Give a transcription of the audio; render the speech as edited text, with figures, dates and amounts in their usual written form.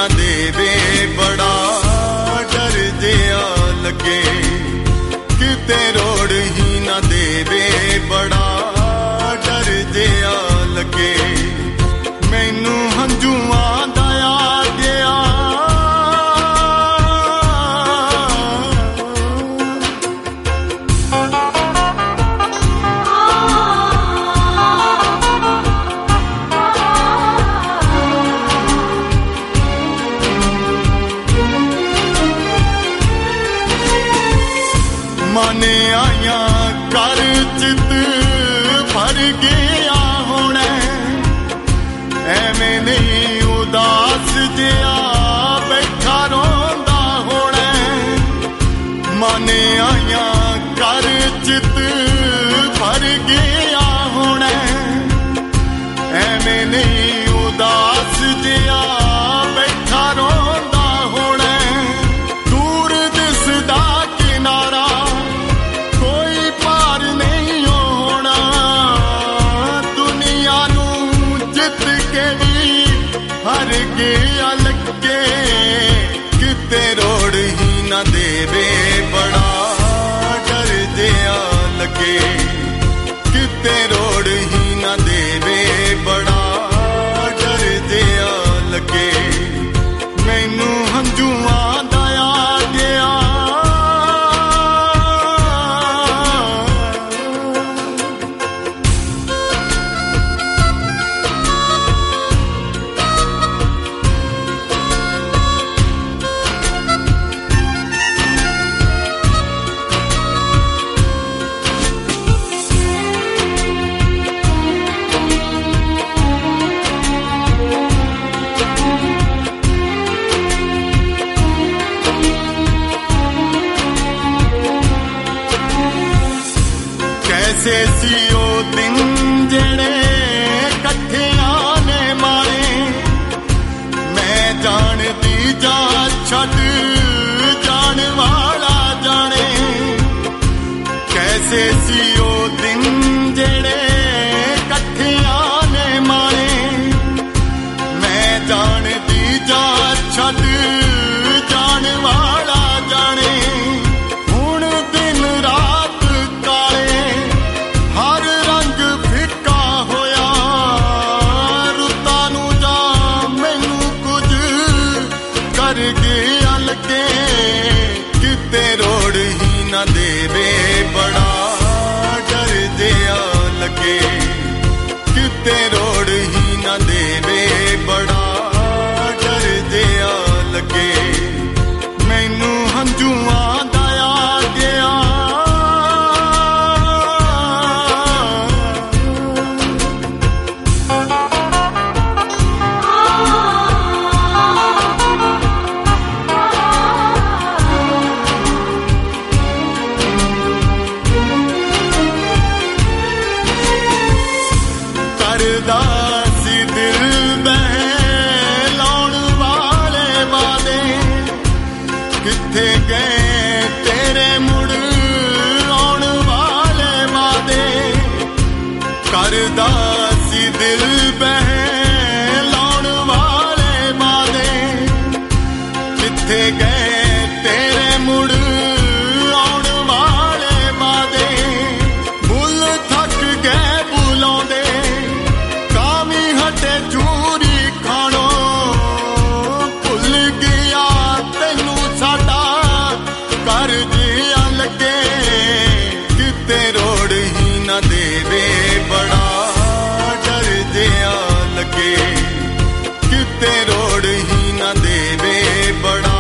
ना देवे बड़ा डर जिया लगे किते रोड़ ही ना देवे बड़ा डर जिया लगे मैनू हंझुआं दा आ गया मन आया कर चित भर गया होना एवें नहीं उदास जिया बैठा रोंदा होना मन आया कर चित भर गया होना एवें नहीं उदास जिया बैठा रोंदा होना दूर दिसदा किनारा हर गया लगे किते रोड़ ही ना देवे बड़ा डर जिया लगे किते रोड़ ही ना देवे बड़ा डर जिया लगे मैनू हंझुआं दा आ गया कैसे सी ओ दिन जेड़े कट्ठिया ने मारे मैं जानती जा छड़ जान वाला जाने कैसे सी ओ दिन जेड़े कट्ठिया ने मारे मैं जानती जा छड़ जान वाला जाने हुण दिन रात काले हर रंग फिका होया रुत्तां नूं जा मैनू कुछ कर गया लगे किते रोड़ ही ना देवे बड़ा डर जिया लगे किते रोड़ ही ना देवे बड़ा डर जिया लगे मैनू हंझुआं दा आ गया करदा सी दिल बहलाउण वाले वादे किथे गए तेरे मुड़ आउण वाले वादे करदा सी दिल बहलाउण वाले वादे किथे गए तेरे मुड़ आउण वाले वादे भुल थक गए बुलाउंदे हटे चूरी खाणो भुल गया तैनू साडा कर जिया लगे किते रोड़ ही ना देवे बड़ा डर जिया लगे किते रोड़ ही ना देवे बड़ा